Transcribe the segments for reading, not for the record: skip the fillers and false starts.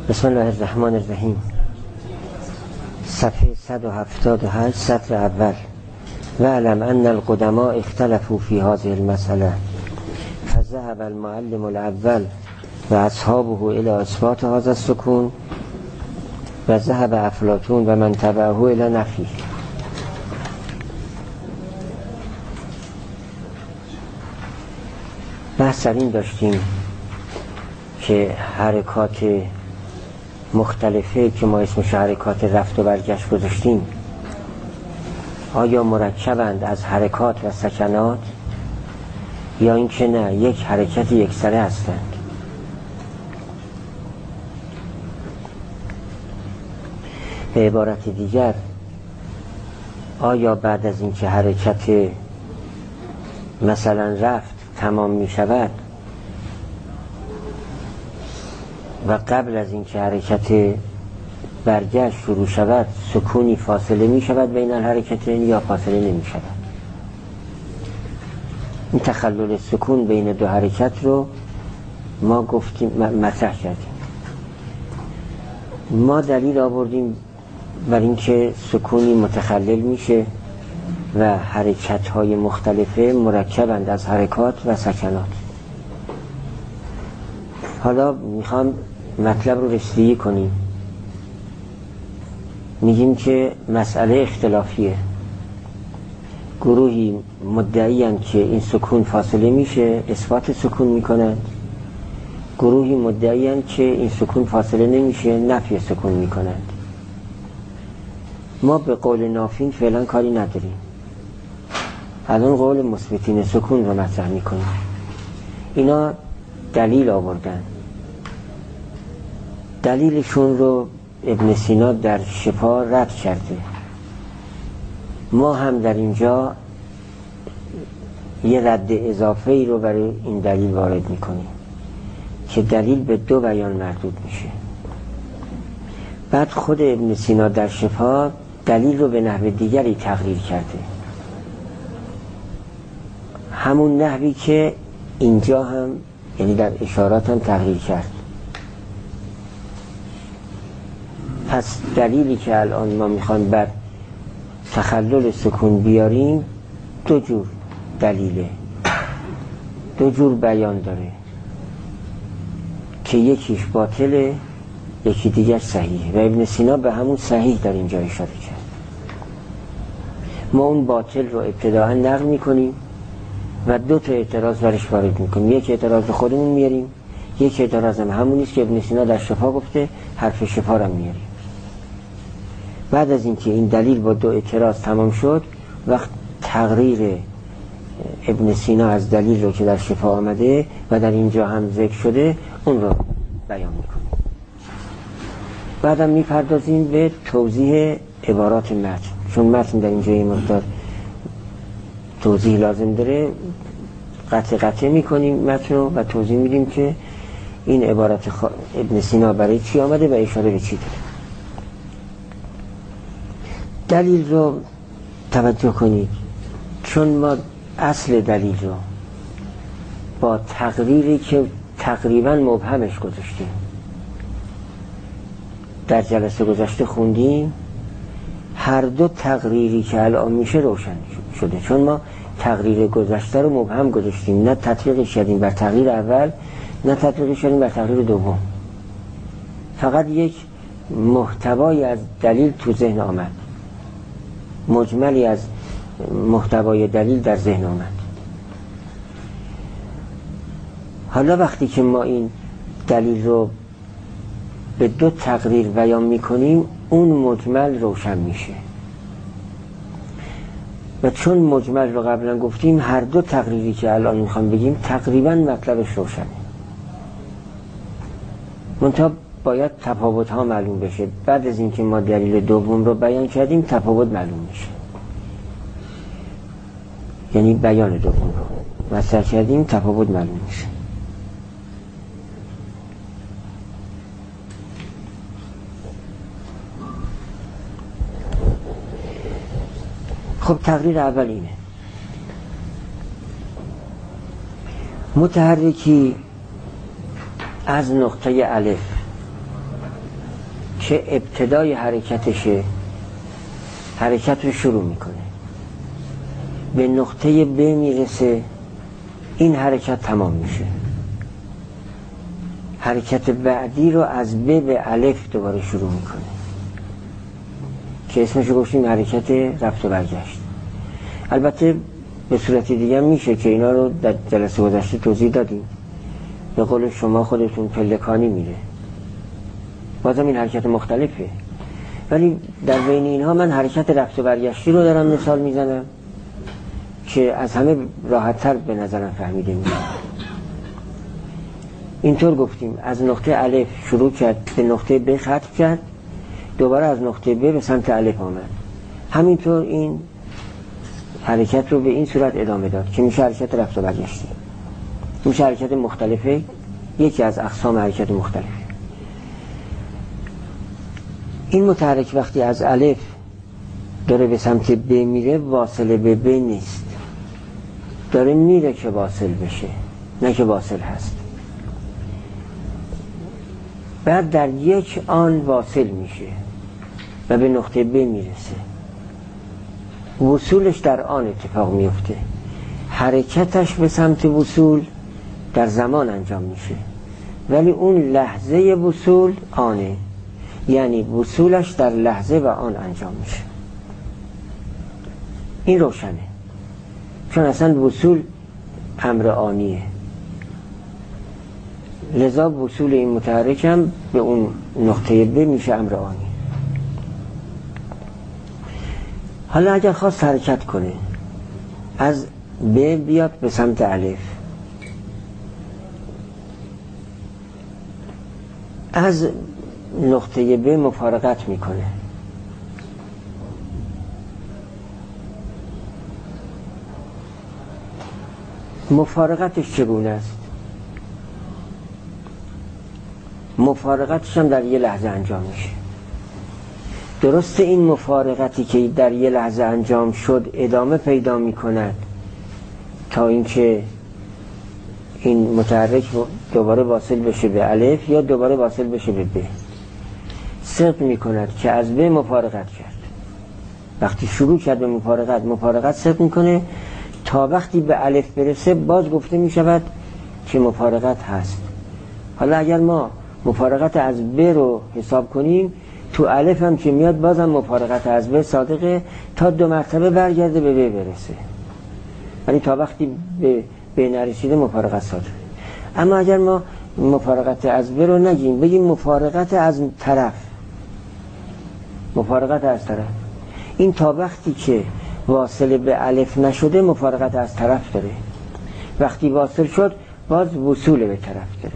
بسم الله الرحمن الرحیم. صفحه 178 سطر اول. واعلم ان القدماء اختلفوا في هذه المسألة فذهب المعلم الاول و اصحابه الى اثبات هذا السکون و ذهب افلاطون و من تبعه الى نفی. بحث این داشتیم که حرکات مختلفه که ما اسمش حرکات رفت و برگشت گذاشتیم آیا مرکبند از حرکات و سکنات یا اینکه نه یک حرکت یکسره هستند. به عبارت دیگر آیا بعد از اینکه حرکت مثلا رفت تمام می شود و قبل از اینکه حرکت برگشت شروع شود سکونی فاصله می شود بین الحرکتین یا فاصله نمی شود؟ این تخلل سکون بین دو حرکت رو ما گفتیم مطرح کردیم. ما دلیل آوردیم بر اینکه سکونی متخلل میشه و حرکت های مختلفه مرکبند از حرکات و سکنات. حالا میخوام مطلب رو رسیدگی کنیم. میگیم که مسئله اختلافیه. گروهی مدعی‌اند که این سکون فاصله میشه، اثبات سکون میکنند. گروهی مدعی‌اند که این سکون فاصله نمیشه، نفی سکون میکنند. ما به قول نافین فعلا کاری نداریم. الان قول مثبتین سکون رو مطرح میکنیم. اینا دلیل آوردن. دلیلشون رو ابن سینا در شفا رد کرده. ما هم در اینجا یه رد اضافه ای رو برای این دلیل وارد میکنیم که دلیل به دو بیان مردود میشه. بعد خود ابن سینا در شفا دلیل رو به نحو دیگری تقریر کرده، همون نحوی که اینجا هم یعنی در اشارات هم تقریر کرد. پس دلیلی که الان ما میخوان بر تخلل سکون بیاریم دو جور دلیله، دو جور بیان داره که یکیش باطله یکی دیگر صحیحه و ابن سینا به همون صحیح در اینجا اشاره کرد. ما اون باطل رو ابتداعا نقل میکنیم و دو تا اعتراض برش وارد میکنیم. یک اعتراض خودمون میاریم، یک اعتراض هم همونیست که ابن سینا در شفا گفته، حرف شفا رو میاریم. بعد از اینکه این دلیل با دو اعتراض تمام شد، وقت تقریر ابن سینا از دلیل رو که در شفا آمده و در اینجا هم ذکر شده اون رو بیان میکنیم. بعدم میپردازیم به توضیح عبارات متن، چون متن در اینجا یه مقدار توضیح لازم داره. قطع میکنیم متن رو و توضیح میدیم که این عبارت ابن سینا برای چی آمده و اشاره به چی داره. دلیل رو توجه کنید، چون ما اصل دلیل رو با تقریری که تقریبا مبهمش گذاشتیم در جلسه گذشته خوندیم، هر دو تقریری که الان میشه روشن شده. چون ما تقریر گذشته رو مبهم گذاشتیم، نه تطبیقش کردیم بر تقریر اول نه تطبیقش کردیم بر تقریر دوم. فقط یک محتوای از دلیل تو ذهن آمد، مجملی از محتوای دلیل در ذهن آمد. حالا وقتی که ما این دلیل رو به دو تقریر بیان میکنیم اون مجمل روشن میشه و چون مجمل رو قبلا گفتیم هر دو تقریری که الان میخوام بگیم تقریبا مطلبش روشنه، منتها باید تفاوت ها معلوم بشه. بعد از اینکه ما دلیل دوم رو بیان کردیم تفاوت معلوم میشه، یعنی بیان دوم رو مطرح کردیم تفاوت معلوم میشه. خب تقریر اول اینه: متحرکی از نقطه الف که ابتدای حرکتشه، حرکت رو شروع میکنه، به نقطه ب میرسه، این حرکت تمام میشه. حرکت بعدی رو از ب به الف دوباره شروع میکنه که اسمش رو گفتیم حرکت رفت و برگشت. البته به صورت دیگه میشه که اینا رو در جلسه گذشته توضیح دادیم، به قول شما خودتون پلکانی میره، بازم این حرکت مختلفه، ولی در بین اینها من حرکت رفت و برگشتی رو دارم مثال میزنم که از همه راحت‌تر به نظرم فهمیده میشه. اینطور گفتیم از نقطه الف شروع کرد به نقطه ب ختم کرد، دوباره از نقطه ب به سمت الف آمد. همینطور این حرکت رو به این صورت ادامه داد که میشه حرکت رفت و برگشتی. میشه حرکت مختلفه، یکی از اقسام حرکت مختلفه. این متحرک وقتی از الف داره به سمت ب میره، واصل به ب نیست، داره میره که واصل بشه، نه که واصل هست. بعد در یک آن واصل میشه و به نقطه ب میرسه. وصولش در آن اتفاق میفته، حرکتش به سمت وصول در زمان انجام میشه، ولی اون لحظه وصول آنه، یعنی وصولش در لحظه و آن انجام میشه. این روشنه، چون اصلا وصول امر آنیه، لذا وصول این متحرک هم به اون نقطه ب میشه امر آنی. حالا اگر خواست حرکت کنه از ب بیاد به سمت الف، از نقطه ب مفارقت میکنه، مفارقتش چگونه است؟ مفارقتش هم در یه لحظه انجام میشه. درست این مفارقتی که در یه لحظه انجام شد ادامه پیدا میکند تا اینکه این متحرک دوباره واصل بشه به الف یا دوباره واصل بشه به ب. صدق میکند که از ب مفارقت کرد، وقتی شروع کرد به مفارقت صدق میکنه تا وقتی به الف برسه باز گفته میشود که مفارقت هست. حالا اگر ما مفارقت از ب رو حساب کنیم، تو الف هم که میاد بازم مفارقت از ب صادقه تا 2 مرتبه برگرده به ب برسه، ولی تا وقتی به ب نرسیده مفارقت صادقه. اما اگر ما مفارقت از ب رو نگیم، بگیم مفارقت از طرف، مفارقت از طرف، این تا وقتی که واصل به الف نشده مفارقت از طرف داره، وقتی واصل شد باز وصول به طرف داره.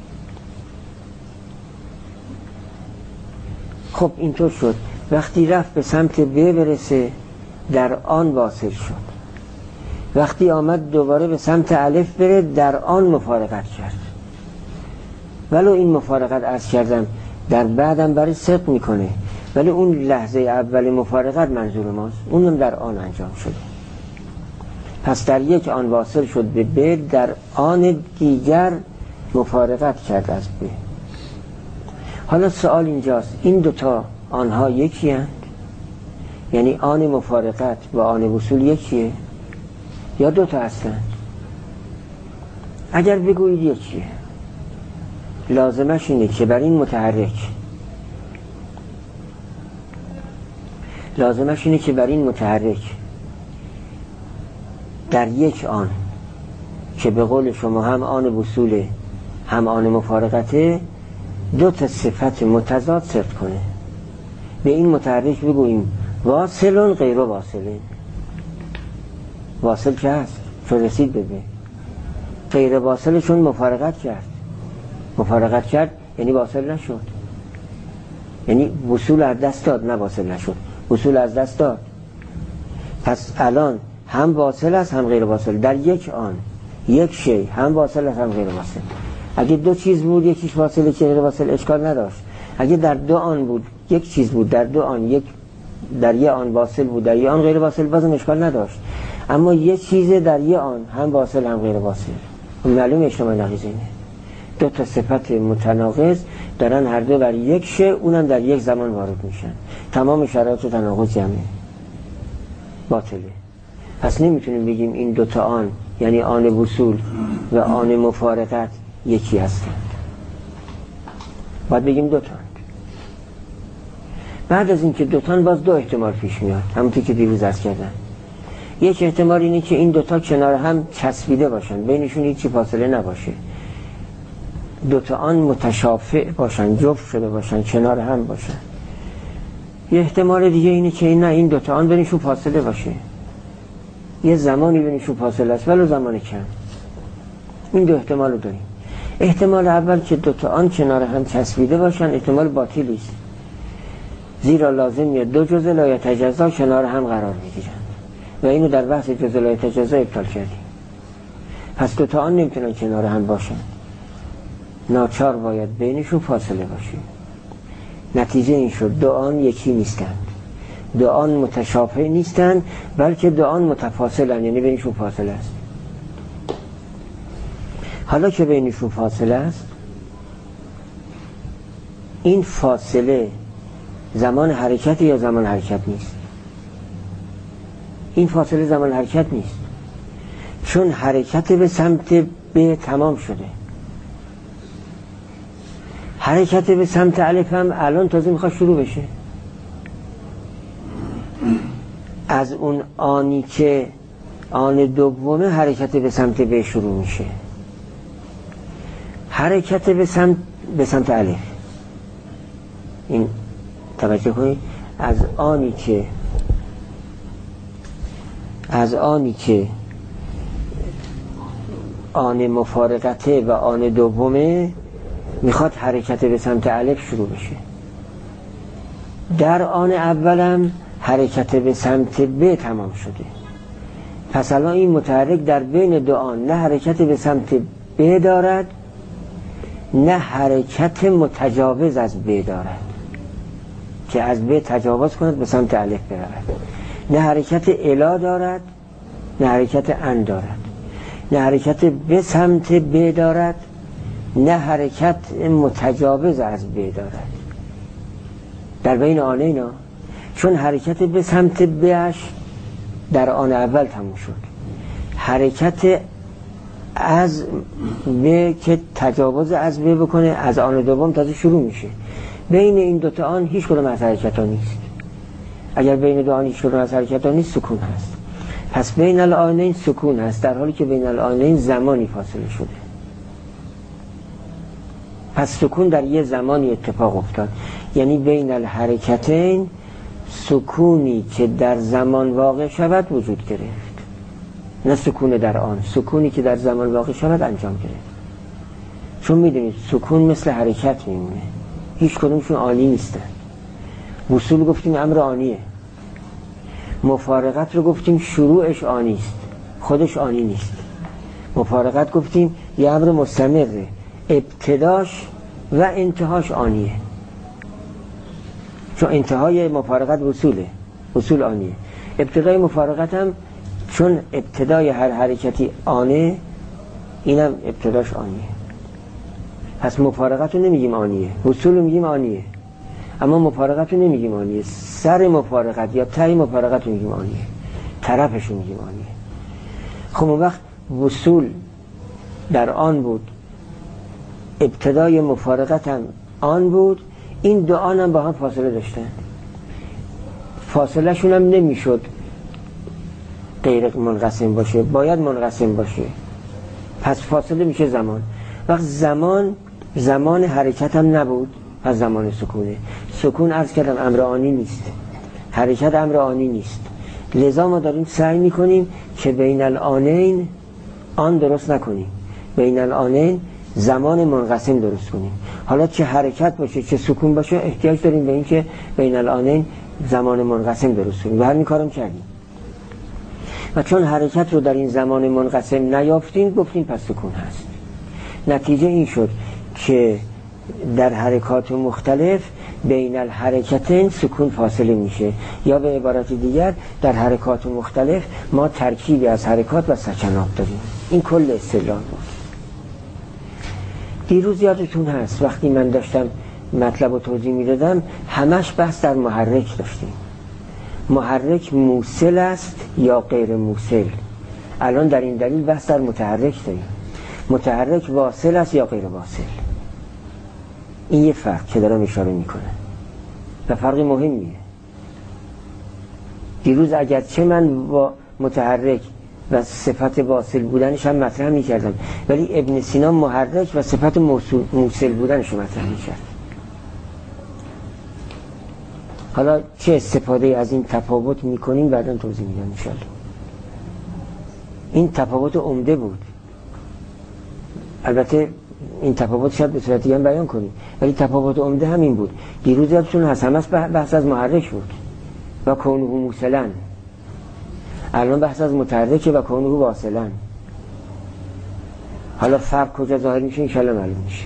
خب اینطور شد، وقتی رفت به سمت ب برسه در آن واصل شد، وقتی آمد دوباره به سمت الف بره در آن مفارقت کرد. ولو این مفارقت عرض کردم در بعدم برای صدق میکنه، ولی اون لحظه اول مفارقت منظور ماست، اونم در آن انجام شده. پس در یک آن واصل شد به ب، در آن دیگر مفارقت کرد از ب. حالا سوال اینجاست، این دوتا آنها یکی هست؟ یعنی آن مفارقت و آن وصول یکیه یا دوتا هستند؟ اگر بگویید یکیه، لازمش اینه که بر این متحرک در یک آن که به قول شما هم آن وصوله هم آن مفارقته، 2 صفت متضاد صرف کنه. به این متحرک بگوییم واصلون غیر واصله. واصل که هست چون رسید به غیر واصل چون مفارقت کرد یعنی واصل نشد، یعنی وصول از دست داد، نه واصل نشد، وصول از دست داد. پس الان هم واصل است هم غیر واصل، در یک آن یک شی هم واصل است هم غیر واصل. اگه 2 چیز بود یکیش واصل یکی غیر واصل اشکال نداشت. اگه در 2 آن بود یک چیز بود، در 2 آن یک، در یک آن واصل بود در یک آن غیر واصل، بازم اشکال نداشت. اما یک چیز در یک آن هم واصل هم غیر واصل، معلومه اجتماع نقیض اینه. 2 صفت متناقض دارن هر دو بر یک شه، اونم در یک زمان وارد میشن، تمام شرایط تناقض جمعه باطله. پس نمیتونیم بگیم این دوتا آن، یعنی آن وصول و آن مفارقت یکی هستند، باید بگیم دوتا. بعد از این که دوتان باز دو احتمال پیش میاد، همونطور که دیروز عرض کردم. یک احتمال اینه که این دوتا کنار هم چسبیده باشن، بینشون هیچی فاصله نباشه، دوتا آن متشافع باشن، جفت شده باشن، کنار هم باشن. یه احتمال دیگه اینه که نه، این دوتا آن بینشون فاصله باشه، یه زمانی بینشون فاصله است ولو زمان کم. این دو احتمال رو داریم. احتمال اول که دوتا آن کنار هم چسبیده باشن احتمال باطلی است، زیرا لازمیه دو جزء لا یتجزا کنار هم قرار میگیرن و اینو در بحث جزء لا یتجزا ابطال کردیم. پس دوتا آن نمیتونن کنار هم باشن، ناچار باید بینشون فاصله باشه. نتیجه این شد دو آن یکی نیستند، دو آن متشابه نیستند، بلکه دو آن متفاصلند، یعنی بینشون فاصله است. حالا که بینشون فاصله است، این فاصله زمان حرکت یا زمان حرکت نیست؟ این فاصله زمان حرکت نیست، چون حرکت به سمت ب تمام شده. حرکت به سمت الف هم الان تازه میخواد شروع بشه. از اون آنی که آن دومه حرکت به سمت ب شروع میشه، حرکت به سمت الف. این توجه کنید، از آنی که آن مفارقته و آن دومه میخواد حرکت به سمت الف شروع بشه. در آن اولم حرکت به سمت ب تمام شده. پس الان این متحرک در بین دو آن نه حرکت به سمت ب دارد، نه حرکت متجاوز از ب دارد که از ب تجاوز کند به سمت الف برود، نه حرکت الا دارد، نه حرکت ان دارد، نه حرکت به سمت ب دارد، نه حرکت متجاوز از ب دارد. در بین آن اینا، چون حرکت به سمت بش در آن اول تموم شد، حرکت از ب که تجاوز از ب بکنه از آن دوم تازه شروع میشه. بین این دوتا آن هیچ کدوم از حرکت ها نیست. اگر بین دو آن هیچ کدوم از حرکت ها نیست سکون هست. پس بین الآنین سکون هست، در حالی که بین الآنین زمانی فاصله شده. پس سکون در یه زمانی اتفاق افتاد، یعنی بین الحرکتین سکونی که در زمان واقع شود وجود گرفت، نه سکون در آن، سکونی که در زمان واقع شود انجام گرفت. چون میدونید سکون مثل حرکت میمونه، هیچ کدومشون آنی نیستن. وصول گفتیم امر آنیه، مفارقت رو گفتیم شروعش آنیست، خودش آنی نیست. مفارقت گفتیم یه امر مستمره، ابتداش و انتهاش آنیه، چون انتهای مفارقت وصوله، وصول آنیه. ابتدای مفارقت هم چون ابتدای هر حرکتی آنه، اینم ابتداش آنیه. پس مفارقت رو نمیگیم آنیه، وصول رو میگیم آنیه، اما مفارقت رو نمیگیم آنیه. سر مفارقت یا تای مفارقت رو میگیم آنیه، طرفش رو میگیم آنیه. خب اون وقت وصول در آن بود، ابتدای مفارقت هم آن بود، این دو آن هم با هم فاصله داشتن، فاصله شون هم نمیشد غیر منقسم باشه، باید منقسم باشه. پس فاصله میشه زمان. وقت زمان حرکت هم نبود، پس زمان سکونه. سکون عرض کردم امر آنی نیست، حرکت امر آنی نیست. لذا ما داریم سعی میکنیم که بین الآنین آن درست نکنیم، بین الآنین زمان منقسم درست کنیم. حالا چه حرکت باشه چه سکون باشه احتیاج داریم به این که بین الآنین زمان منقسم درست کنیم و همین کارم کردیم. و چون حرکت رو در این زمان منقسم نیافتیم گفتیم پس سکون هست. نتیجه این شد که در حرکات مختلف بین الحرکتین سکون فاصله میشه، یا به عبارت دیگر در حرکات مختلف ما ترکیبی از حرکات و سکنات داریم. این کل اصطلاح بود. دیروز یادتون هست وقتی من داشتم مطلب رو توضیح میدادم همش بحث در محرک داشتیم. محرک موصل است یا غیر موصل. الان در این دلیل بحث در متحرک داریم. متحرک واصل است یا غیر واصل. این یه فرق که دارم اشاره میکنه و فرق مهمیه. دیروز اگرچه من با متحرک و صفت واصل بودنش هم مطرح میکردم، ولی ابن سینا محرک و صفت موصل بودنش رو مطرح میکرد. حالا چه استفاده از این تفاوت میکنیم بعدا توضیح میدم انشاءالله. این تفاوت عمده بود. البته این تفاوت شاید به صورت دیگه هم بیان کنیم، ولی تفاوت عمده همین بود. دیروز یادتون هست همش بحث از محرک بود و کونه موصلا. الان بحث از متحرک و کونه واصلا. حالا فرق کجا ظاهر میشه انشاءالله معلوم میشه.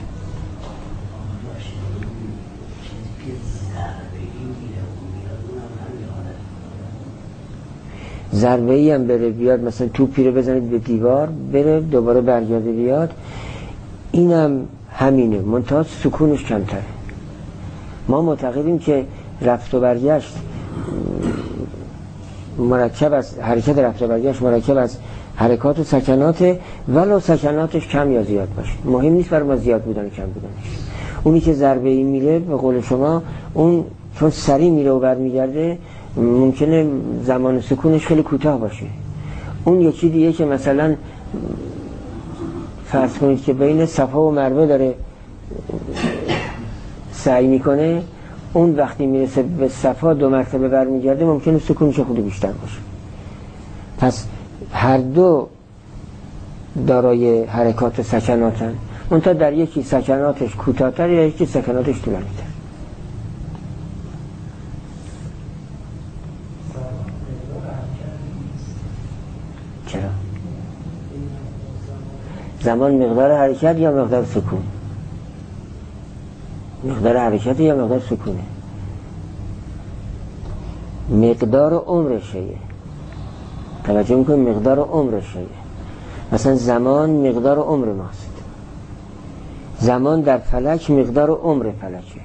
ضربه ای هم بره بیاد، مثلا توپی رو بزنید به دیوار بره دوباره برگرده بیاد، اینم همینه، منتها سکونش کمتره. ما معتقدیم که رفت و برگشت مرکب از حرکت رفت و برگشت مرکب از حرکات و سکنات، ولو سکناتش کم یا زیاد باشه، مهم نیست برای ما زیاد بودن و کم بودنش. اونی که ضربه ای میره به قول شما، اون چون سریع میره و برمیگرده ممکنه زمان سکونش خیلی کوتاه باشه. اون یکی دیگه که مثلا فرض کنید که بین صفا و مروه داره سعی میکنه، اون وقتی میرسه به صفا 2 مرتبه برمیگرده ممکنه سکونش خود بیشتر باشه. پس هر دو دارای حرکات و سکناتن، منتها در یکی سکناتش کوتاه‌تر یا یکی سکناتش طولانی‌تر. چرا؟ زمان مقدار حرکت یا مقدار سکون؟ مقدار حرکت یا مقدار سکونه؟ مقدار عمر شیء. توجه میکنیم مقدار عمر شیء. مثلا زمان مقدار عمر ماست. زمان در فلک مقدار عمر فلکه.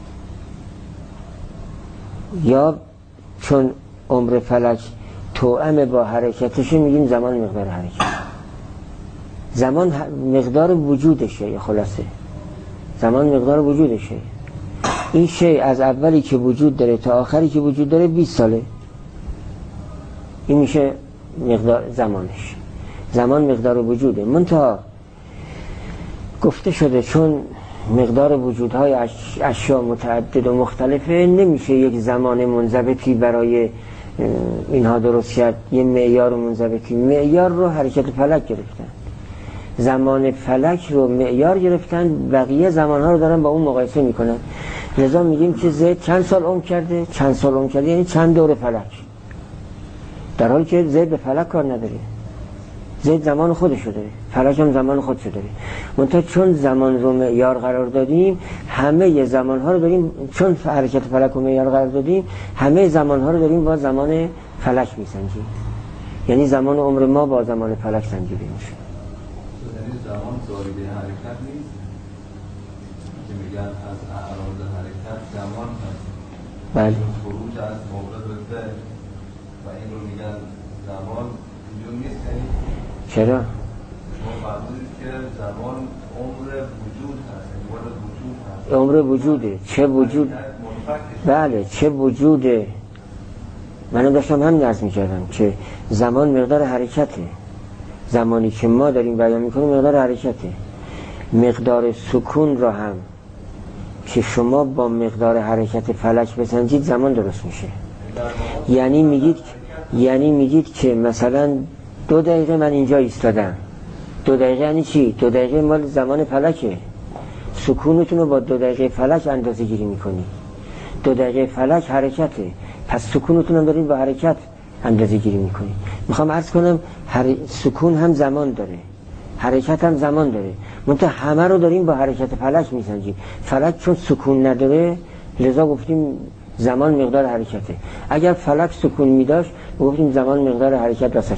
یا چون عمر فلک توأم با حرکتشه میگیم زمان مقدار حرکت. زمان مقدار وجودشه. خلاصه زمان مقدار وجودشه. این شیء از اولی که وجود داره تا آخری که وجود داره 20 ساله. این میشه مقدار زمانش. زمان مقدار وجوده. منتها گفته شده چون مقدار وجودهای اشیاء متعدد و مختلفه، نمیشه یک زمان منضبطی برای اینها درست کرد، یه معیار منضبطی. معیار رو حرکت فلک گرفتن، زمان فلک رو معیار گرفتن، بقیه زمانها رو دارن با اون مقایسه میکنن. لذا میگیم که زید چند سال عمر کرده، چند سال عمر کرده یعنی چند دور فلک، در حالی که زید به فلک کار نداره. زید زمان خودشو داره، فلک هم زمان خودشو داره. منتها چون زمان رو معیار قرار دادیم، همه زمانها رو داریم، چون حرکت فلک رو معیار قرار دادیم، همه زمانها رو داریم با زمان فلک میسنجیم. یعنی زمان عمر ما با زمان فلک سنجیده میشه. زمان زایده حرکت نیست که میگن از اعراض حرکت زمان هست. بله. خروج از مورد به فعل و این رو میگن زمان اینجور نیست. چرا؟ ما فرمودید که زمان عمر وجود هست، عمر وجود هست. عمر وجوده. چه وجود؟ بله چه وجوده. من داشتم همین عرض میکردم که زمان مقدار حرکته. زمانی که ما داریم بیان میکنیم مقدار حرکته. مقدار سکون را هم که شما با مقدار حرکت فلک بسنجید زمان درست میشه. یعنی میگید که مثلا 2 دقیقه من اینجا ایستادم. 2 دقیقه یعنی چی؟ 2 دقیقه مال زمان فلکه. سکونتون رو با 2 دقیقه فلک اندازه گیری میکنی. 2 دقیقه فلک حرکته، پس سکونتون هم دارید با حرکت اندازه گیری میکنی. میخوام عرض کنم سکون هم زمان داره، حرکت هم زمان داره، منتها همه رو داریم با حرکت فلک میسنجیم. فلک چون سکون نداره لذا گفتیم زمان مقدار حرکته. اگر فلک سکون میداشت گفتیم زمان مقدار حرکت و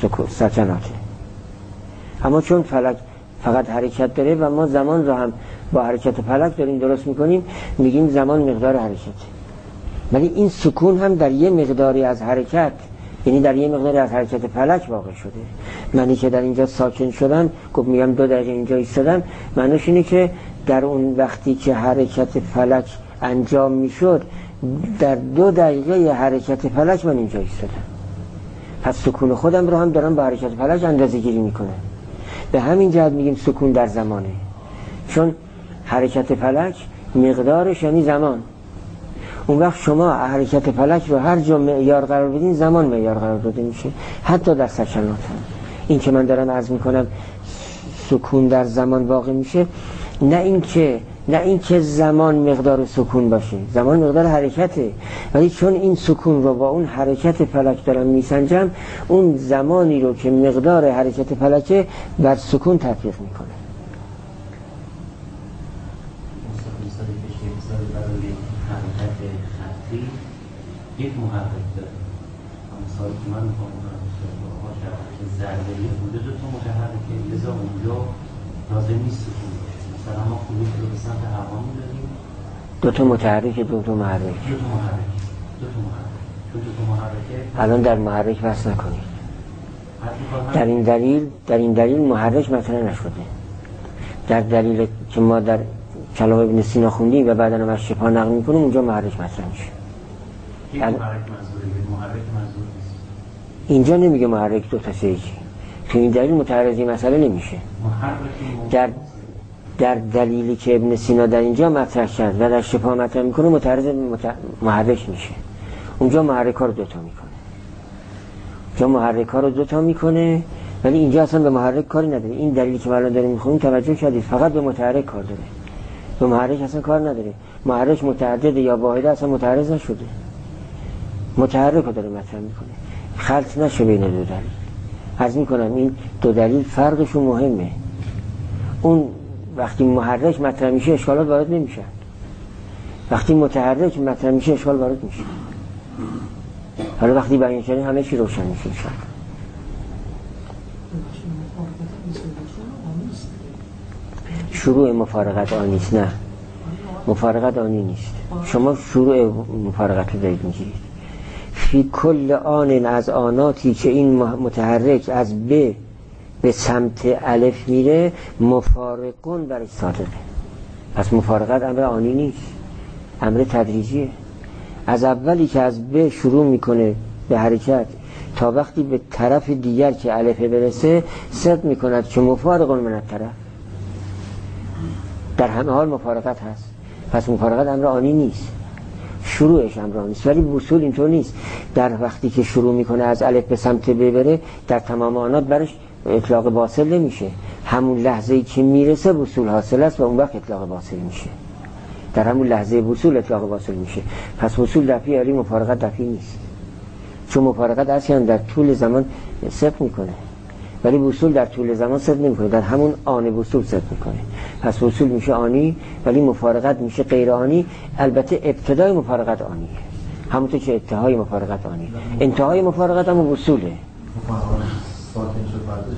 سکناته. اما چون فلک فقط حرکت داره و ما زمان رو هم با حرکت فلک داریم درست میکنیم، میگیم زمان مقدار حرکت. ولی این سکون هم در یه مقداری از حرکت، یعنی در یه مقداری از حرکت فلک واقع شده. معنی که در اینجا ساکن شدم، گفت میگم 2 دقیقه اینجا ایستادم، معنیش اینه که در اون وقتی که حرکت فلک انجام میشد، در 2 دقیقه حرکت فلک من اینجا ایستادم. پس سکون خودم رو هم دارم با حرکت فلک اندازه گیری میکنم. به همین جهت میگیم سکون در زمانه، چون حرکت فلک مقدارش یعنی زمان. اون وقت شما حرکت فلک رو هر جا معیار قرار بدین، زمان معیار قرار داده میشه، حتی در سکنات هم. این که من دارم عرض میکنم سکون در زمان واقع میشه، نه اینکه زمان مقدار سکون باشه، زمان مقدار حرکته، ولی چون این سکون رو با اون حرکت فلک دارم میسنجم، اون زمانی رو که مقدار حرکت فلکه بر سکون تطبیق میکنه. یک محرک داره، مثال که من میخوام که ضربه‌ای بوده 2 تا متحرکه، لذا اونجا لازم نیست سکون باشه. مثلا ما خروج رو به سمت هوا می‌دادیم، 2 تا متحرک، 2 تا محرک. چون 2 تا محرکه الان در محرک بحث نکنید. در این دلیل محرک مطرح نشده. در دلیل که ما در کلام ابن سینا خوندیم و بعداً از شفا نقل می‌کنیم، اونجا محرک مطرح میشه. محرک منظور نیست. اینجا نمیگه محرک 2 تا 3 تو این دلیل متعرضی مسئله نمیشه. در دلیلی که ابن سینا در اینجا مطرح کرد و در شفا مطرح میکنه متعرض محرک میشه. اونجا محرک ها رو 2 تا میکنه، اونجا محرک ها رو 2 تا میکنه، ولی اینجا اصلا به محرک کاری نداره. این دلیلی که الان داریم میخونیم توجه کردید فقط به متحرک کار داره، به محرک اصلا کار نداره. محرک متعدد یا واحده اصلا متعرض نشده، متحرک رو داره مطرح میکنه. خلط نشه بین 2 دلیل. عرض میکنم این 2 دلیل فرقشون مهمه. اون وقتی محرک مطرح میشه اشکالات وارد نمیشن، وقتی متحرک مطرح میشه اشکال وارد میشه. حالا وقتی بیان شده همه چی روشن میشه انشاءالله. شروع مفارقت آنیست، نه مفارقت آنی نیست. شما شروع مفارقت رو دارید میگیرید. فی کل آن از آناتی که این متحرک از به سمت الف میره، مفارقون برش صادقه. پس مفارقت امر آنی نیست، امر تدریجیه. از اولی که از ب شروع میکنه به حرکت تا وقتی به طرف دیگر که الف برسه صدق میکند که مفارقون من الطرف، در همه حال مفارقت هست. پس مفارقت امر آنی نیست، شروعش امر آنی است. ولی وصول اینطور نیست. در وقتی که شروع میکنه از الف به سمت ب بره، در تمام آنات برش اطلاق باطل نمیشه. همون لحظه‌ای که میرسه وصول حاصل است و اون وقت اطلاق باطل میشه. در همون لحظه وصول اطلاق باطل میشه. پس وصول دفعی علی، مفارقت دفعی نیست. چون مفارقت اصلا در طول زمان صدق میکنه، ولی وصول در طول زمان صدق نمیکنه، در همون آن وصول صدق میکنه. پس وصول میشه آنی، ولی مفارقت میشه غیر آنی. البته ابتدای مفارقت آنیه، همونطور که انتهای مفارقت آنیه. انتهای مفارقت هم وصوله. ساکن شد بعدش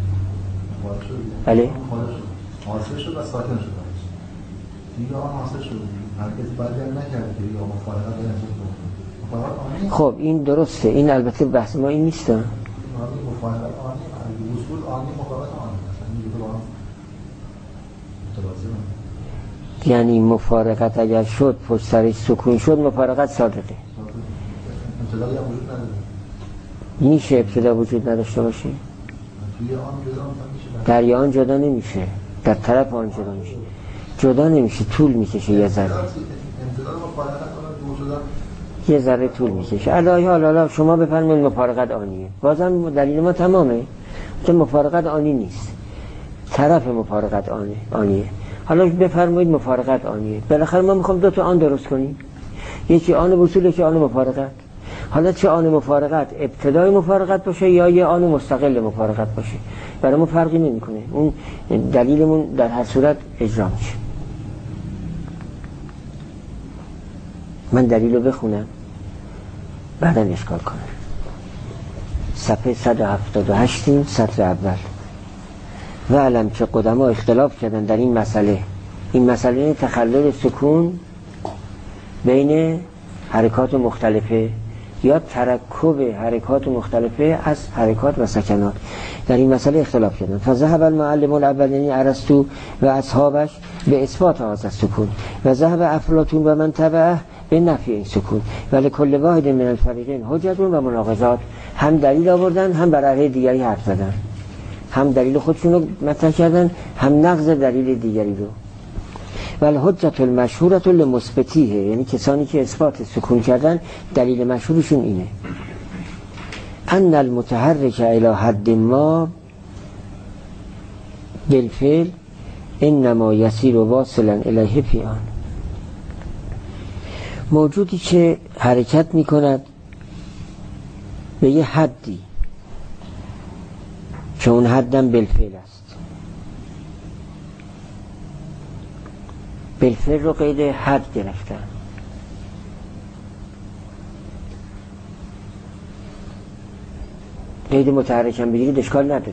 بله حاصل شد و ساکن شد دیگه آن حاصل شد. هرگز بعدی هم نکرد که یا مفارقت نشد. خب این درسته، این البته بحث ما این نیست. مفارقت آنی وصول آنی مفارقت آنی، یعنی مفارقت اگر شد پشت سرش سکون شد، مفارقت صادقه. ابتدایی هم وجود نداره. میشه ابتدا وجود نداشته باشه؟ در آن جدا نمیشه، در طرف آن جدا میشه، جدا نمیشه، طول میکشه یه ذره طول میکشه. الهی حالا شما بفرمایید مفارقت آنیه، بازم دلیل ما تمامه که مفارقت آنی نیست، طرف مفارقت آنیه. حالا بفرمایید مفارقت آنیه. بالاخره ما میخوام 2 تا آن درست کنیم، یکی آن وصول، یکی آن مفارقت. حالا چه آن مفارقت ابتدای مفارقت باشه یا یه آن مستقل مفارقت باشه، برای ما فرقی نمیکنه. اون دلیلمون در هر صورت اجرا میشه. من دلیل رو بخونم بعدا اشکال کنم. صفحه 178 سطر اول. و علم که قدما اختلاف کردن در این مسئله، این مسئله تخلل سکون بین حرکات مختلفه یا ترکب حرکات مختلفه از حرکات و سکنات، در این مسئله اختلاف کردن. فذهب المعلم الاولینی ارسطو و اصحابش به اثبات هذا السکون و ذهب افلاطون و من تبعه به نفی این سکون و لکل واحد من الفریقین حجت و مناقضات. هم دلیل آوردن، هم بر علیه دیگری حرف زدن، هم دلیل خودشون رو مطرح کردن، هم نقض دلیل دیگری رو. و الحجت المشهورة لمثبتیه، یعنی کسانی که اثبات سکون کردن دلیل مشهورشون اینه: ان المتحرک الی حد ما بالفعل انما یسیر واصلا الیه فی آن. موجودی که حرکت میکند به یه حدی که اون حدم بالفعل است. بالفعل رو قید حد گرفتن. قید متحرکم بگیرید اشکال نداره،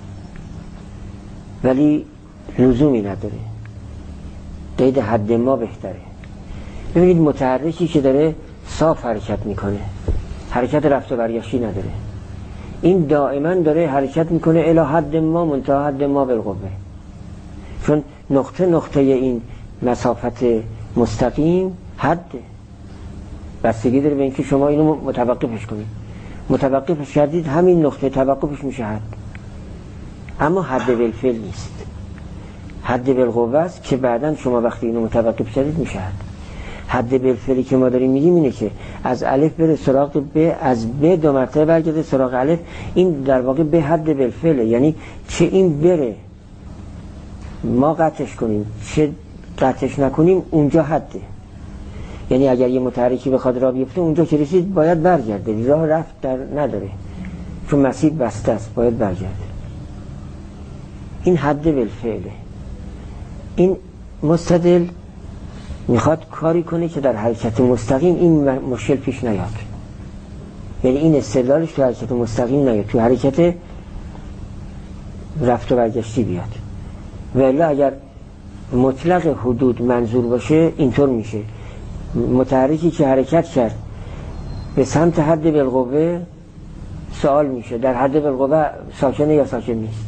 ولی لزومی نداره. قید حد ما بهتره. ببینید متحرکی که داره صاف حرکت میکنه، حرکت رفت و برگشتی نداره، این دائما داره حرکت میکنه الی حد ما منتهی حد ما بالقوه، چون نقطه این مسافت مستقیم حده، بستگی داره به اینکه شما اینو متوقفش کنید. متوقفش کردید همین نقطه توقفش میشه حد، اما حد بالفعل نیست. حد بالقوه است که بعداً شما وقتی اینو متوقف کردید میشه حد. حد بالفعلی که ما داریم میگیم اینه که از الف بره سراغ ب، از ب 2 مرتبه برگرده سراغ الف. این در واقع به حد بالفعله، یعنی چه این بره ما قطعش کنیم چه قطعش نکنیم اونجا حده. یعنی اگر یه متحرکی بخواد راه بیفته اونجا که رسید باید برگرده، راه رفت در نداره چون مسیر بسته است، باید برگرده. این حد بالفعله. این مستدل میخواد کاری کنه که در حرکت مستقیم این مشکل پیش نیاد، یعنی این استدلالش تو حرکت مستقیم نیاد، تو حرکت رفت و برگشتی بیاد. ولی اگر مطلق حدود منظور باشه اینطور میشه: متحرکی که حرکت کرد به سمت حد بالقوه، سوال میشه در حد بالقوه ساکنه یا ساکن نیست،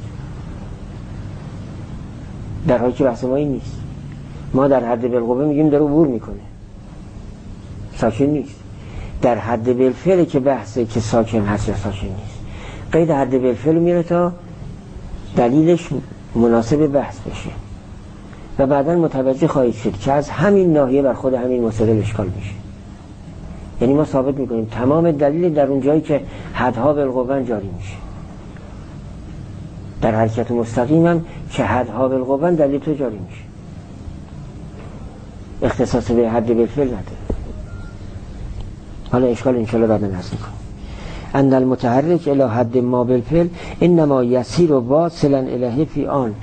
در حالی که بحث ما این نیست. ما در حد بالقوه میگیم داره عبور میکنه، ساکن نیست. در حد بالفعل که بحثه که ساکن هست یا ساکن نیست. قید حد بالفعل میره تا دلیلش مناسب بحث بشه و بعدا متوجه خواهید شد که از همین ناحیه بر خود همین مسئله اشکال میشه. یعنی ما ثابت میکنیم تمام دلیل در اون جایی که حدها بالقوه جاری میشه. در حرکت مستقیم هم که حدها بالقوه دلیل تو جاری میشه، اختصاص به حد بالفعل نداره. حالا اشکال انشاءالله بعد نصب میکنم. ان المتحرک الی حد ما بالفعل انما یسیر واصلا الیه فی آن.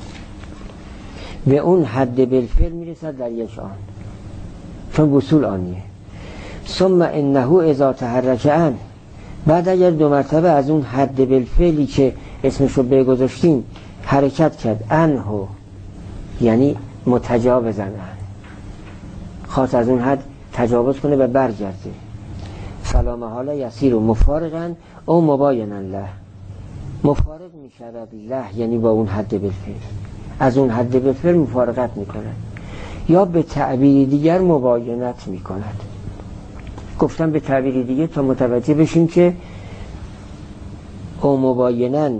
به اون حد بالفعل میرسد در یک آن، چون وصول آنیه. ثم انه اذا تحرک ان، بعد اگر 2 مرتبه از اون حد بالفعلی که اسمشو بگذاشتیم حرکت کرد، انه یعنی متجاوزن، خواست از اون حد تجاوز کنه و برگرده، فلا محاله یسیر و مفارقن او مباینن له، مفارق می شود له یعنی با اون حد بالفعل، از اون حد بالفعل مفارقت می کند، یا به تعبیر دیگر مباینت می کند. گفتم به تعبیر دیگه تا متوجه بشیم که او مباینن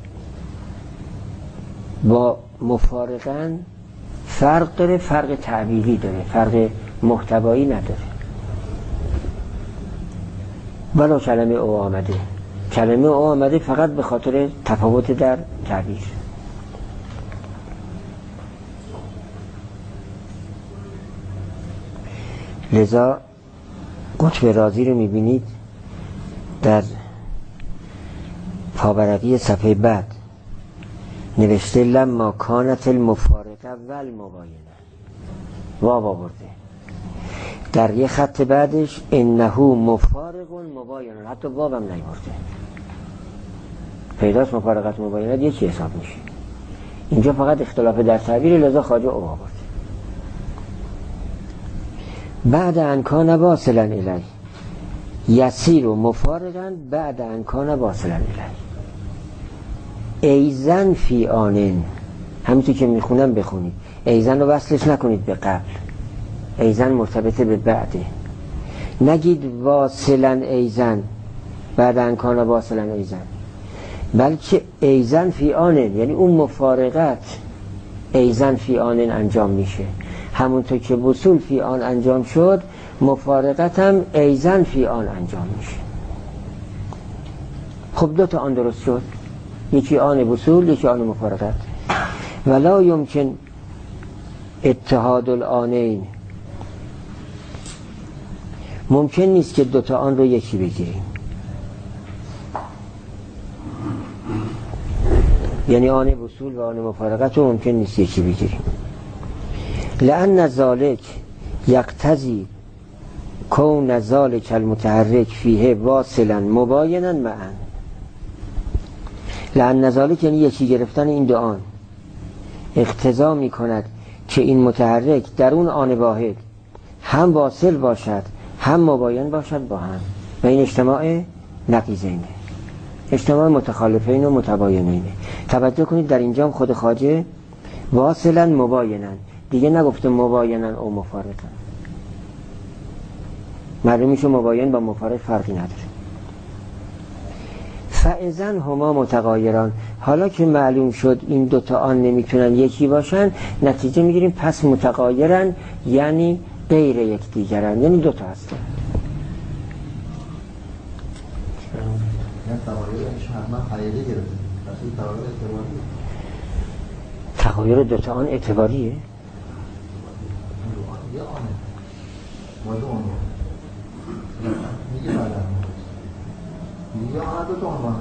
با مفارقن فرق داره، فرق تعبیری داره، فرق محتوایی نداره. ولی کلمه او آمده، کلمه او آمده فقط به خاطر تفاوت در تعبیر. لذا قطب رازی رو میبینید در پاورقی صفحه بعد نوشته لما کانت المفارقه والمباینه، واو آورده. در یه خط بعدش انه مفارق مباینه، حتی واو هم نیورده. پیداست مفارقت مباینه یکی حساب میشه. اینجا فقط اختلاف در تعبیر، لذا خواجه او آورده. بعد ان کان واصلا الیه یسیر و مفارقا بعد ان کان واصلا الیه. ایزن فی آنن، همینطور که میخونم بخونید، ایزن رو وصلش نکنید به قبل، ایزن مرتبطه به بعده، نگید واصلا ایزن بعد ان کان واصلا ایزن، بلکه ایزن فی آنن، یعنی اون مفارقت ایزن فی آنن انجام میشه، همونطور که وصول فی آن انجام شد مفارقت هم ایزن فی آن انجام میشه. خب دو تا آن درست شد، یکی آن وصول یکی آن مفارقت. ولا یمکن اتحاد الآنین، ممکن نیست که دو تا آن رو یکی بگیریم، یعنی آن وصول و آن مفارقت رو ممکن نیست یکی بگیریم. لأن ذالک یقتضی کون ذالک المتحرک فیه واصلا مباینا معا. لأن ذالک یعنی یکی گرفتن این دو آن اقتضا می کند که این متحرک در اون آن واحد هم واصل باشد هم مباین باشد با هم، و این اجتماع نقیضینه، اجتماع متخالفین و متباینینه. توجه کنید در اینجا خود خواجه واصلا مباینا دیگه نگفته مباینا او مفارقا، معلوم میشه مباین با مفارق فرقی نداره. فاذن هما متغایران، حالا که معلوم شد این دوتا آن نمیتونن یکی باشن، نتیجه میگیریم پس متغایرن یعنی غیر یکدیگرن، یعنی دوتا هستن. یعنی تغایرش حتما حقیقی گرفته، پس این تغایر اعتباریه. تغایر دوتا آن اعتباریه؟ یه آنه مورد اون میگه بعد میگه آن دوتا آن.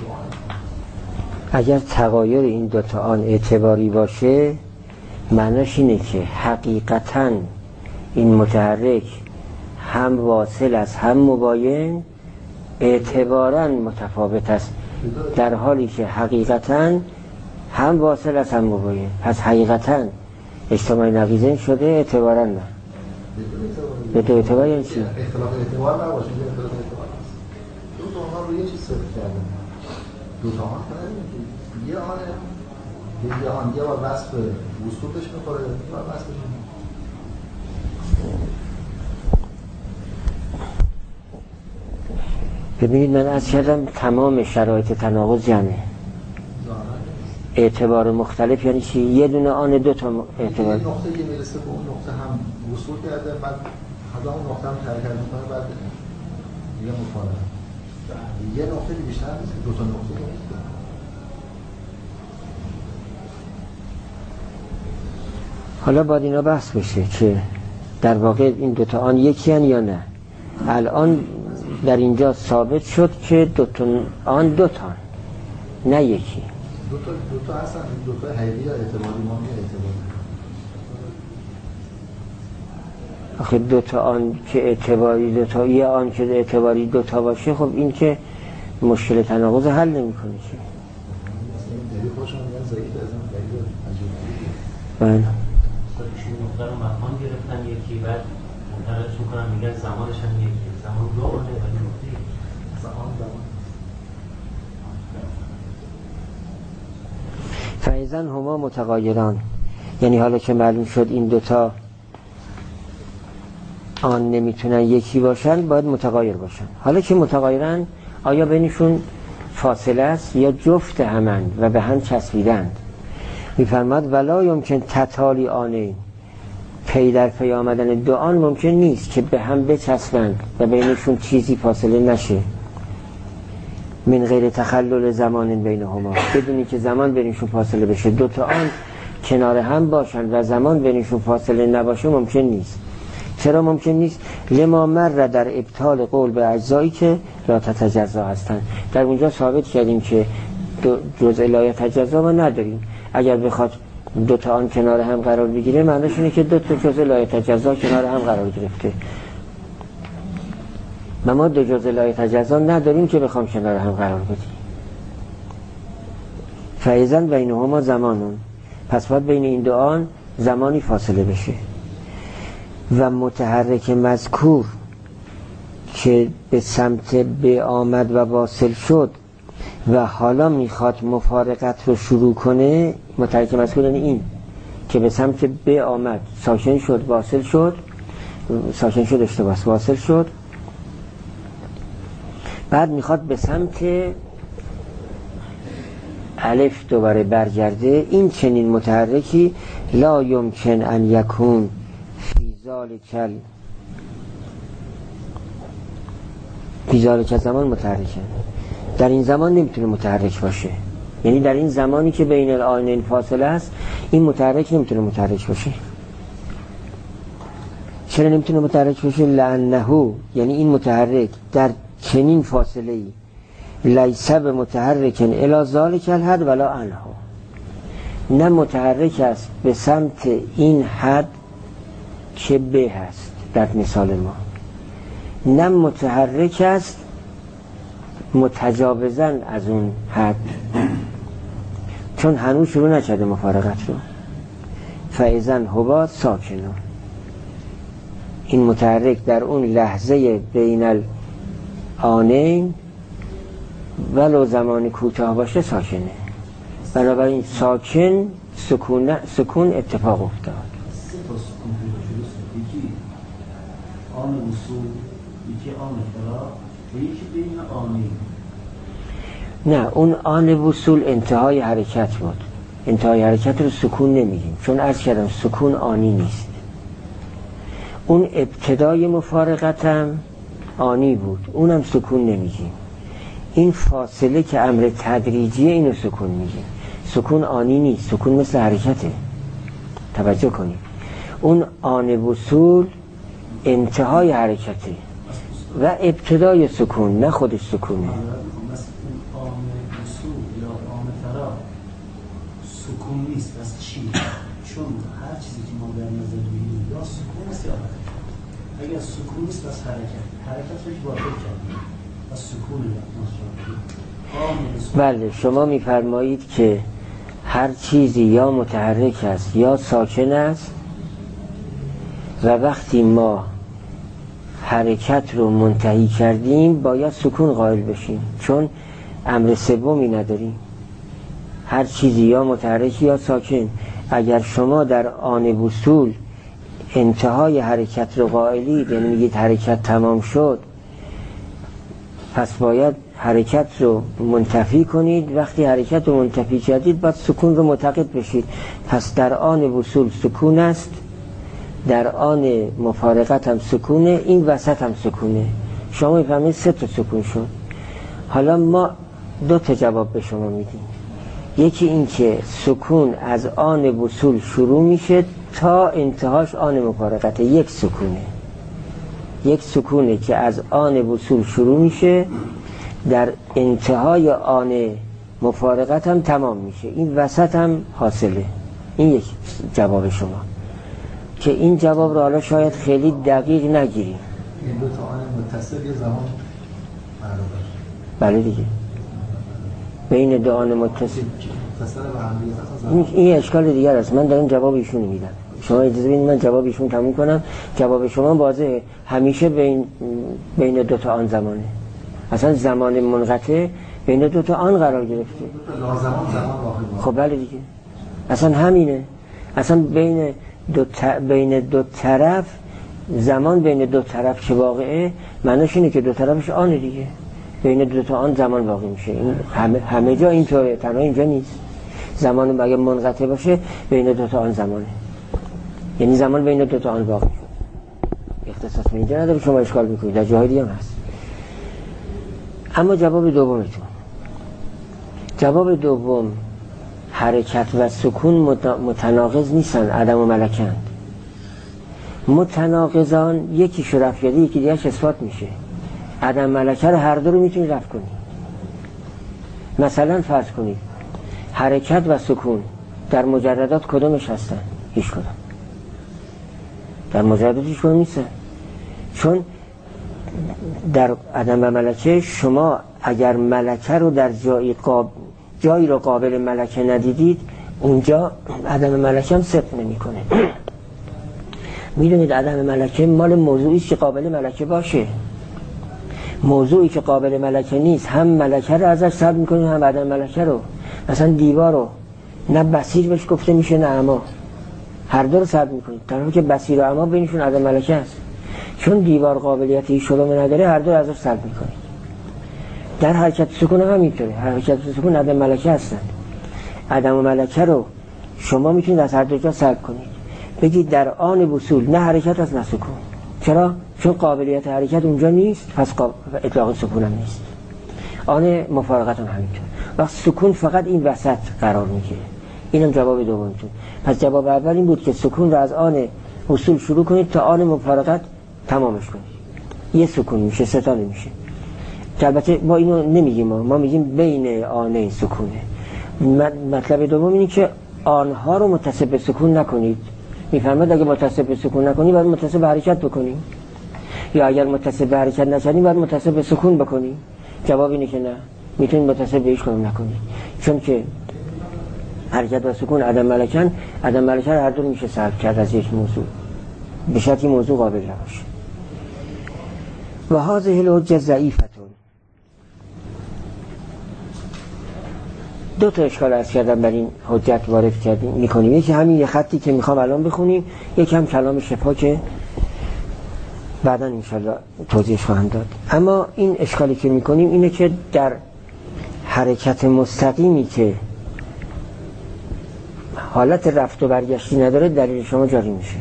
اگر تغایر این دوتا آن اعتباری باشه معناش اینه که حقیقتاً این متحرک هم واصل است هم مباین، اعتباراً متفاوت است، در حالی که حقیقتاً هم واصل است هم مباین. پس حقیقتاً اجتماع نقیضین شده، اعتباراً نه. به اعتبار یعنی چی؟ اختلاف اعتبار نباشه، اختلاف اعتبار است. دو تا آن رو یه چیز صرف کردن، دو تا آن یه آنه، یه آن یه بار وصف وصولش میخوره، یه بار وصفش میخوره. ببینید من از کردم تمام شرایط تناقض جمعه. اعتبار مختلف یعنی چی؟ یه دونه آن دو تا اعتبار. این نقطه که میرسه به اون نقطه هم وصول کرده، بعد حالا اون نقطه هم حرکت میکنه، بعد دیگه مفارقه. یه نقطه که بیشتر نیست، دو تا نقطه نیست. حالا باید اینا بحث بشه که در واقع این دوتا آن یکی هن یا نه. الان در اینجا ثابت شد که دوتا آن دوتا نه یکی. دوتا هستن، دوتا حقیقی یا اعتباری، ما میگه اعتباری. آخه دوتا آن که اعتباری دوتا، یه آن که اعتباری دوتا باشه، خب این که مشکل تناقض حل نمی کنه که. دلی خوشم میگن ضعیف از این دلیل عجیب. بله. ایشون نقطه رو مکان گرفتن یکی، بعد منتقلش میکنن میگن زمانش هم یکی، زمان دو آنه ولی نقطه زمان فایزن هما متغایران، یعنی حالا که معلوم شد این دوتا آن نمیتونن یکی باشن باید متغایر باشن. حالا که متغایرن آیا بینشون فاصله است یا جفت همند و به هم چسبیدند؟ میفرماد ولا یمکن تتالی آنین، پی در پی آمدن دو آن ممکن نیست که به هم بچسبند و بینشون چیزی فاصله نشه. من غیر تخلل زمان بینهما، بدونی که زمان بینشون فاصله بشه. دو تا آن کنار هم باشن و زمان بینشون فاصله نباشه ممکن نیست. چرا ممکن نیست؟ لما مر در ابطال قول به اجزایی که لا تتجزا هستن. در اونجا ثابت کردیم که جزء لا یتجزا ما نداریم. اگر بخواد دو تا آن کنار هم قرار بگیره معنیش اینه که دو تا جزء لا یتجزا کنار هم قرار گرفته. ما دو جزء لا یتجزا نداریم که بخوام کنار هم قرار بدیم. فایزن بینهما زمانون، پس باید بین این دو آن زمانی فاصله بشه. و متحرک مذکور که به سمت به آمد و واصل شد و حالا میخواد مفارقت رو شروع کنه، متحرک مذکور یعنی این که به سمت به آمد، ساکن شد، واصل شد، ساکن شد اشتباه، واصل شد، بعد میخواد به سمت الف دوباره برگرده. این چنین متحرکی لا یمکن ان یکون فی ذالک زمان متحرکه، در این زمان نمیتونه متحرک باشه، یعنی در این زمانی که بین الآینین فاصله است این متحرک نمیتونه متحرک باشه. چرا نمیتونه متحرک باشه؟ لانه، یعنی این متحرک در چنین فاصله ای لیس بمتحرک الی ذالک الحد ولا عنه، نه متحرک است به سمت این حد که به هست در مثال ما، نه متحرک است متجاوزاً از اون حد، چون هنوز شروع نکرده مفارقت رو. فاذن هو ساکنون، این متحرک در اون لحظه بین الآنین ولو زمان کوتاه باشه ساکنه، بنابراین ساکن سکون اتفاق افتاد. یکی آن وصول، یکی آن فراغ و یکی بین آنین. نه، اون آن وصول انتهای حرکت بود، انتهای حرکت رو سکون نمیگیم، چون عرض کردم سکون آنی نیست. اون ابتدای مفارقت هم آنی بود، اونم سکون نمیگیم. این فاصله که امر تدریجیه اینو سکون میگیم. سکون آنی نیست، سکون مثل حرکته. توجه کنید، اون آن وصول انتهای حرکته و ابتدای سکون، نه خودش سکونه. مثل آن وصول یا آن فراغ سکون نیست. از چی؟ چون هر چیزی که ما در نظر بگیریم یا سکون است یا حرکت. اگر سکون است پس حرکت رو که باطل کردیم و سکون بله، شما میفرمایید که هر چیزی یا متحرک است یا ساکن است و وقتی ما حرکت رو منتهی کردیم باید سکون قائل بشیم، چون امر سومی نداریم. هر چیزی یا متحرک یا ساکن. اگر شما در آن وصول انتهای حرکت رو قائلید، یعنی میگید حرکت تمام شد، پس باید حرکت رو منتفی کنید. وقتی حرکت رو منتفی کردید باید سکون رو معتقد بشید. پس در آن وصول سکون است، در آن مفارقت هم سکونه، این وسط هم سکونه. شما میفهمید 3 تا سکون شد. حالا ما 2 تا جواب به شما میدیم. یکی این که سکون از آن وصول شروع میشه تا انتهاش آن مفارقت، یک سکونه. یک سکونه که از آن وصول شروع میشه در انتهای آن مفارقت هم تمام میشه، این وسط هم حاصله. این یک جواب شما که این جواب رو حالا شاید خیلی دقیق نگیریم. این 2 تا آن متصل یه زمان برابر. بله دیگه، بین 2 آن متصل این اشکال دیگر است. من دارم جواب ایشون میدم، شما اجازه بدید من جواب ایشون تموم کنم. جواب شما واضحه، همیشه بین 2 تا آن زمانه. اصلا زمان منقطع بین 2 تا آن قرار گرفته. خب بله دیگه، اصلا همینه. اصلا بین دو طرف، زمان بین 2 طرف که واقعه معنیش اینه که 2 طرفش آنه دیگه. بین 2 تا آن زمان واقع میشه. این همه جا اینطوره، تنها اینجا نیست. زمان اگه منقطع باشه بین 2 تا آن زمانه، یعنی زمان بین 2 تا آن واقع شد. اختصاص به اینجا نداره، شما اشکال میکنید، در جاهای دیگه هم هست. اما جواب دومتون، جواب دوم، حرکت و سکون متناقض نیستن، عدم و ملکند. متناقضان یکیش رفع کرده یکی دیگرش اثبات میشه. عدم ملکه رو هر دو رو میتونی رفع کنی. مثلا فرض کنید حرکت و سکون در مجردات کدومش هستن؟ هیچ کدوم. در مجردات هیچ کدوم نیستن، چون در عدم و ملکه شما اگر ملکه رو در جایی رو قابل ملکه ندیدید، اونجا عدم ملکه هم صدق نمی کنه. میدونید عدم ملکه مال موضوعی که قابل ملکه باشه. موضوعی که قابل ملکه نیست هم ملکه رو ازش سلب میکنیم هم عدم ملکه رو. مثلا دیوار رو نه بصیر بهش گفته میشه نه اما، هر دو رو سلب میکنید، در حالی که بصیر و اما بینشون عدم ملکه است. چون دیوار قابلیت هیچ کدوم نداره هر دو رو ازش سلب میکنید. در حرکت سکون هم همینطوره، حرکت سکون عدم ملکه هستن. عدم ملکه رو شما میتونید از هر دو جا سلب کنید. بگید در آن وصول نه حرکت از نه سکون. چرا؟ چون قابلیت حرکت اونجا نیست، پس اطلاق سکون هم نیست. آن مفارقت هم همینطور. وقت سکون فقط این وسط قرار میگیره. اینم جواب دومتون. پس جواب اول این بود که سکون رو از آن وصول شروع کنید تا آن مفارقت تمامش کنید. یه سکون میشه، ستا نمیشه. البته ما اینو نمیگیم، ما میگیم بین آنه سکونه. مطلب دوم اینه که آنها رو متصل به سکون نکنید. میفهمید اگه متصل به سکون نکنی باید متصل به حرکت بکنی، یا اگر متصل به حرکت نکنی باید متصل به سکون بکنی. جواب اینه که نه، میتونید متصل به هیچ کدوم نکنی، چون که حرکت و سکون عدم ملکن. عدم ملکن هر دو میشه سلب کرد از یک موضوع، به شرطی موضوع قابل نباشه. و هذه الحجة ضعیفة. دو تا اشکال عرض کردم بر این حجت وارد کردیم میکنیم. یکی همین یه خطی که میخوام الان بخونیم، یکی هم کلام شفا که بعدا انشالله توضیحش خواهم داد. اما این اشکالی که میکنیم اینه که در حرکت مستقیمی که حالت رفت و برگشتی نداره دلیل شما جاری میشه.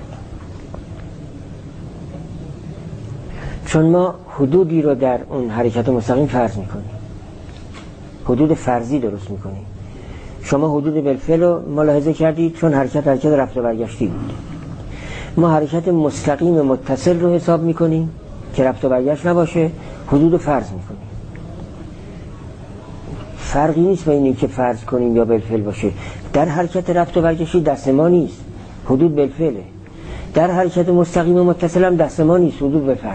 چون ما حدودی رو در اون حرکت مستقیم فرض میکنیم، حدود فرضی درست میکنیم. شما حدود بالفعل رو ملاحظه کردید چون حرکت رفت و برگشتی بود. ما حرکت مستقیم متصل رو حساب میکنیم که رفت و برگشت نباشه، حدود فرض میکنیم. فرقی نیست بین این که فرض کنیم یا بالفعل باشه. در حرکت رفت و برگشتی دست ما نیست، حدود بالفعله. در حرکت مستقیم متصل هم دست ما نیست، حدود بالفرض.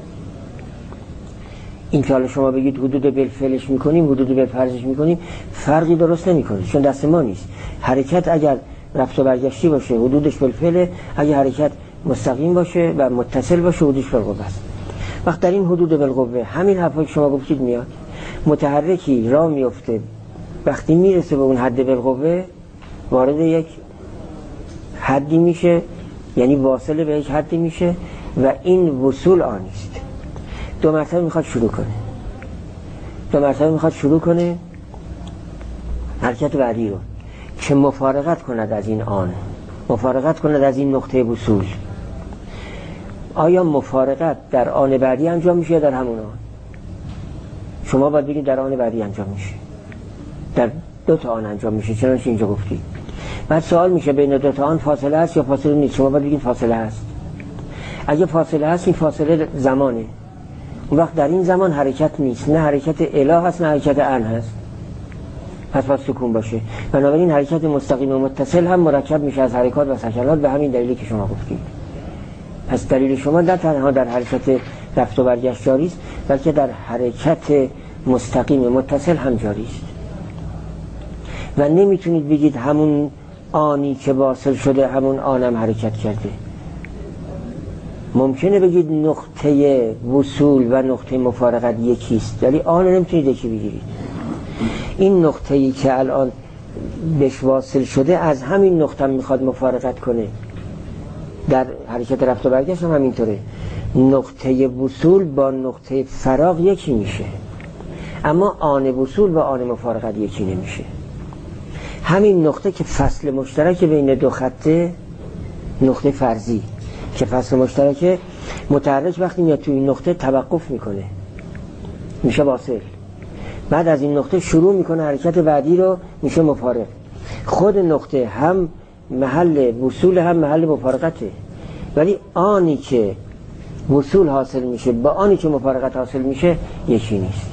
این که حالا شما بگید حدود بالفعلش میکنیم، حدود بالفرضش میکنیم، فرقی درست نمیکنه، چون دست ما نیست. حرکت اگر رفت و برگشتی باشه حدودش بالفعله، اگر حرکت مستقیم باشه و متصل باشه حدودش بالقوه است. وقت در این حدود بالقوه همین حرفایی که شما گفتید میاد. متحرکی راه میفته، وقتی میرسه به اون حد بالقوه وارد یک حدی میشه، یعنی واصل به یک حدی میشه و این وصول آنیست. دو مرتبه میخواد شروع کنه حرکت بعدی رو که مفارقت کند از این آن، مفارقت کند از این نقطه وصول. آیا مفارقت در آن بعدی انجام میشه یا در همون آن؟ شما باید بگید در آن بعدی انجام میشه، در دو تا آن انجام میشه، چنانچه اینجا گفتید. بعد سوال میشه بین دو تا آن فاصله هست یا فاصله نیست؟ شما باید بگید فاصله هست. اگه فاصله هست این فاصله زمانه، اون وقت در این زمان حرکت نیست، نه حرکت اله هست نه حرکت ان هست، پس باید سکون باشه. بنابراین حرکت مستقیم و متصل هم مرکب میشه از حرکات و سکنات به همین دلیلی که شما گفتید. پس دلیل شما نه تنها در حرکت رفت و برگشت جاری است، بلکه در حرکت مستقیم متصل هم جاری است. و نمیتونید بگید همون آنی که واصل شده همون آنم حرکت کرده. ممکنه بگید نقطه وصول و نقطه مفارقت یکیست، ولی آن نمیتونید یکی بگیرید. این نقطه‌ای که الان بهش واصل شده از همین نقطه میخواد مفارقت کنه. در حرکت رفت و برگشت هم همینطوره. نقطه وصول با نقطه فراغ یکی میشه، اما آن وصول و آن مفارقت یکی نمیشه. همین نقطه که فصل مشترک بین دو خطه، نقطه فرضی که فصل مشترک، متحرک وقتی میاد توی این نقطه توقف میکنه، میشه واصل. بعد از این نقطه شروع میکنه حرکت بعدی رو، میشه مفارق. خود نقطه هم محل وصول هم محل مفارقته، ولی آنی که وصول حاصل میشه با آنی که مفارقت حاصل میشه یکی نیست.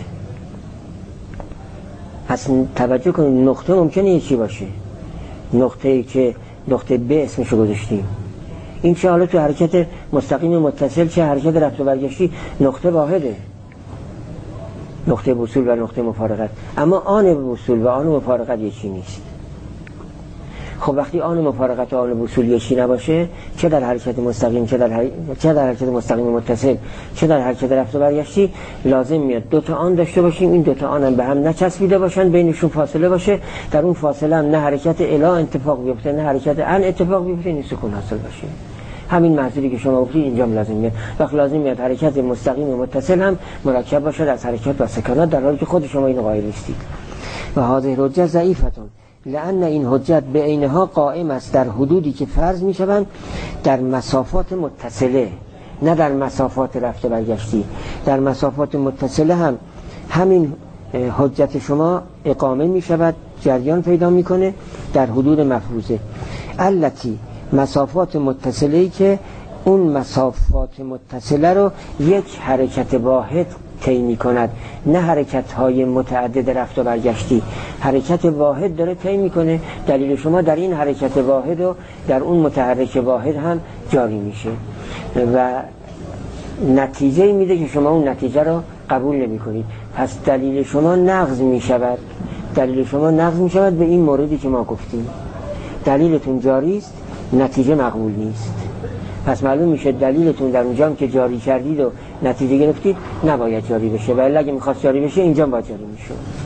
پس توجه کنید، نقطه ممکنه یکی باشه، نقطه‌ای که نقطه ب اسمشو گذاشتیم، این چه حالا تو حرکت مستقیم متصل چه حرکت رفت و برگشتی نقطه واحده، نقطه وصول و نقطه مفارقت، اما آن وصول و آن مفارقت یکی نیست. خب وقتی آن مفارقت و آن وصول یکی نباشه، چه در حرکت مستقیم چه در حرکت مستقیم متصل چه در حرکت رفت و برگشتی، لازم میاد دو تا آن داشته باشیم، این دو تا آن هم به هم نچسبیده باشن، بینشون فاصله باشه، در اون فاصله هم نه حرکت الا اتفاق بیفته نه حرکت ان اتفاق بیفته، این سکون حاصل باشه. همین محضوری که شما گفتید اینجا لازم میاد. وقت لازم میاد حرکت مستقیم و متصل هم مرکب باشه از حرکت و سکانات، در حالی که خود شما اینو قائل نیستید. و هذه حجت ضعیفتون لأن این حجت به عینها قائم است در حدودی که فرض میشوند در مسافات متصله، نه در مسافات رفته برگشتی. در مسافات متصله هم همین حجت شما اقامه میشود، جریان پیدا میکنه در حدود مفروضه. التی مسافات متصله‌ای که اون مسافات متصله رو یک حرکت واحد طی می‌کند، نه حرکت‌های متعدد رفت و برگشتی. حرکت واحد داره طی می‌کنه، دلیل شما در این حرکت واحد و در اون متحرک واحد هم جاری میشه و نتیجه میده که شما اون نتیجه رو قبول نمی‌کنید. پس دلیل شما نقض می‌شود. دلیل شما نقض می‌شود به این موردی که ما گفتیم. دلیلتون جاری است، نتیجه مقبول نیست. پس معلوم میشه دلیلتون در اونجا هم که جاری کردید و نتیجه گرفتید نباید جاری بشه، ولی اگه میخواست جاری بشه اینجا باید جاری میشه.